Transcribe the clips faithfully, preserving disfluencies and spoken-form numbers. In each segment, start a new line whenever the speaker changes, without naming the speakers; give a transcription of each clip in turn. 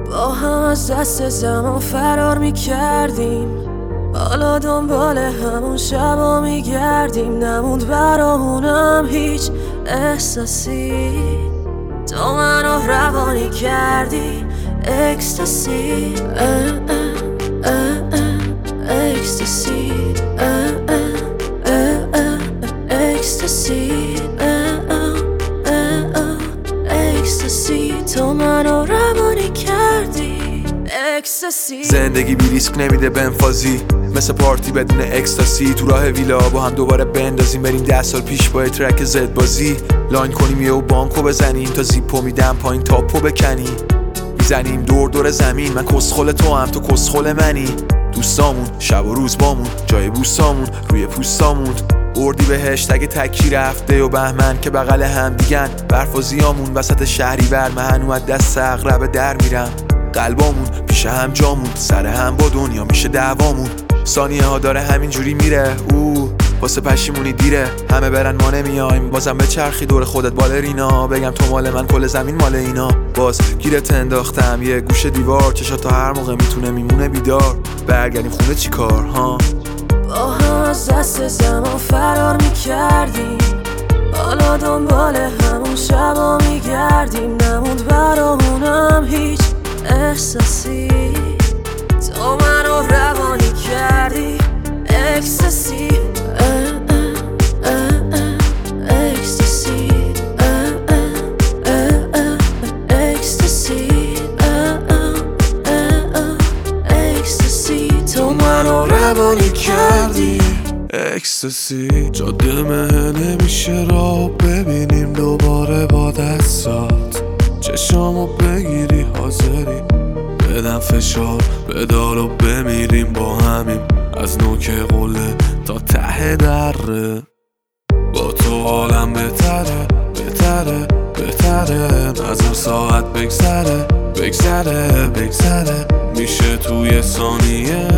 با هم از دست زمان فرار میکردیم، حالا دنبال همون شبا میگردیم. نموند برامونم هیچ احساسی، تو منو روانی کردی اکستاسی. اکستاسی اکستاسی اکستاسی، تو منو روانی کردی اکستاسی.
زندگی بی ریسک نمیده بنفازی، مثل پارتی بدون اکستاسی. تو راه ویلا با هم دوباره بندازیم، بریم ده سال پیش با ترک زد بازی. لاین کنیم یه و بانکو بزنیم، تا زیپو میدم پایین تاپو بکنی. میزنیم دور دور زمین، من کسخل تو هم تو کسخل منی. دوستامون شب و روز بامون، جای بوستامون روی پوستامون. اردی بهشت اگه تکی رفته و بهمن که بغل هم دیگن. برف و زیامون وسط شهری بر من از دست اغرب در میرم. قلبامون پیش هم جامون، سر هم با دنیا میشه دعوامون. ثانیه ها داره همینجوری میره، او واسه پشیمونی دیره. همه برن ما نمیایم، بازم به چرخی دور خودت بالرینا. بگم تو مال من کل زمین مال اینا. باز گیرت انداختم یه گوشه دیوار، چشات تا هر موقع میتونه میمونه بیدار. برگردیم خونه چی کار ها؟
با هم از دست زمان فرار میکردیم، حالا دنبال همون شبا میگردیم. نموند برامونم هیچ احساسی، تو منو روانی کردی اکستاسی. اکستاسی اکستاسی اکستاسی، تو منو روانی کردی
اکستاسی. جاده مه نمیشه را ببینیم دوباره با دستات. چشامو بگیری حاضری بدم فشار بدال و بمیریم با همیم. از نوک قله تا ته دره، با تو حالم بهتره بهتره بهتره. نظر ساعت بگذره بگذره بگذره، میشه توی ثانیه.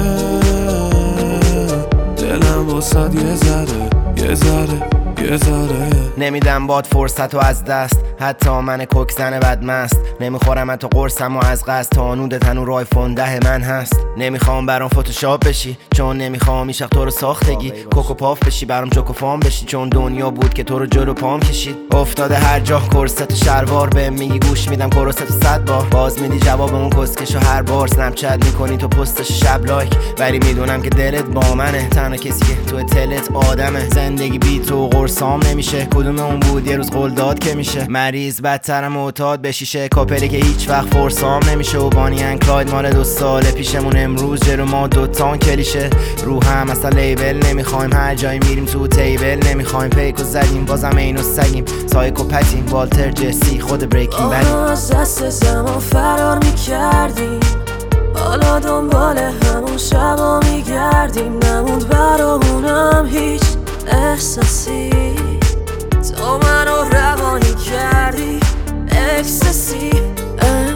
دلم واسد یه ذره یه ذره یه ذره.
نمیدم باد فرصتو از دست، حتی من کوک زن بدمست. نمیخورم حتی قرصم و از قصد، تا نود تنور آیفون ده من هست. نمیخوام برام فتوشاپ بشی، چون نمیخوام ایشق تو رو ساختگی. کوکو پاف بشی برام جوکو فام بشی، چون دنیا بود که تو رو جلو پام کشید. افتاده هر جا کرست و شلوار، به میگی گوش میدم کرست و صد بار. باز میدی جواب اون کسکشو هر بار. سنپ چت میکنی تو پستش شب لایک، ولی میدونم که دلت با منه. تنها کسی که تو تلت آدمه. زندگی بی تو قرصام نمیشه، کدوم اون بود یه روز قول داد که میشه. مریض بدترم معتاد به شیشه، کاپری که هیچ وقت فرسام نمیشه. و بانی ان کلاید مال دو سال پیشمون، امروز جلو ما دوتان کلیشه. رو هم اصلا لیبل نمیخوایم، هر جایی میریم تو تیبل نمیخوایم. پیکو زدیم بازم اینو سگیم، سایکو پتیم والتر جسی خود بریکینگ بدیم.
از دست زمان فرار میکردیم، حالا دنبال همون شبا میگردیم. نموند برامونم هیچ احساسی، تو منو روانی کردی اکستاسی.